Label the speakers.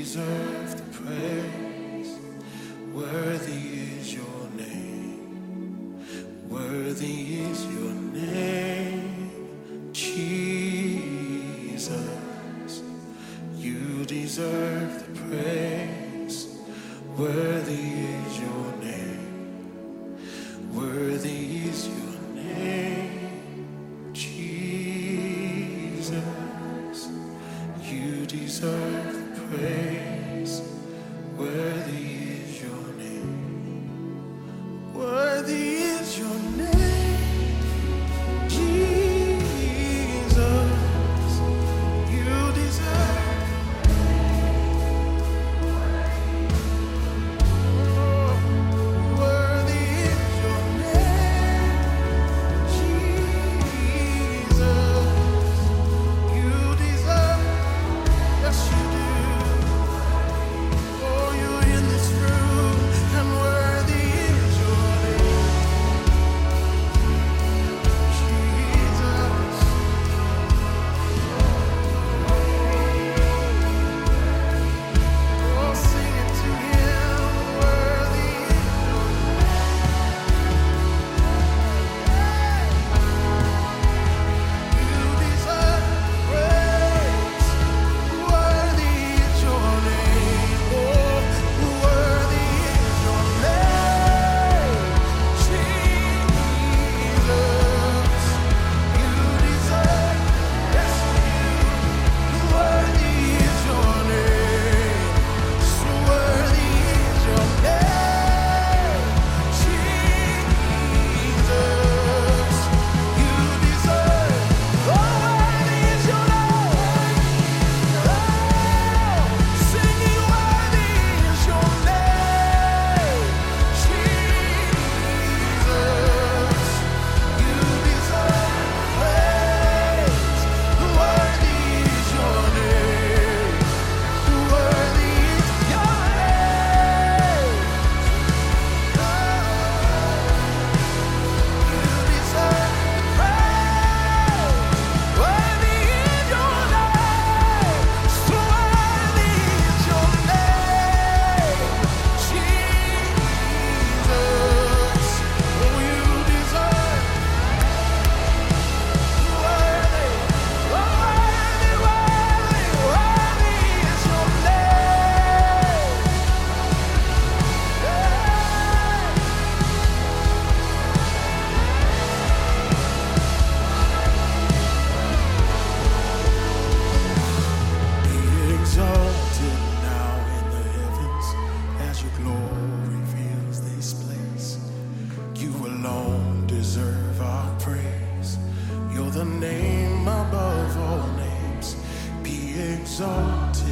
Speaker 1: deserve the praise. Worthy is your name. Worthy is your name, Jesus. You deserve the praise. Worthy is your name. Worthy is your name, Jesus. You deserve the praise. Worthy is your name. Worthy is your name, Jesus. You deserve. Worthy is your name, Jesus. You deserve. Yes, you do. Oh, you're in this room, and worthy is your name, Jesus. Oh, sing it to Him. Worthy is your name. You deserve praise. Worthy is your name. Oh, worthy is your name, Jesus. You deserve. Yes, you. Worthy is your name. So worthy is your name, Jesus. You deserve. Oh, worthy is your name. Singing worthy is your name, Jesus. You deserve praise. Worthy is your name. Worthy is your name. You deserve praise. Worthy is your name. So worthy is your name, Jesus. Oh, you deserve worthy, worthy, worthy, worthy is your name. Be exalted now in the heavens as your glory fills this place. You alone deserve our praise. You're the name above all names. Be exalted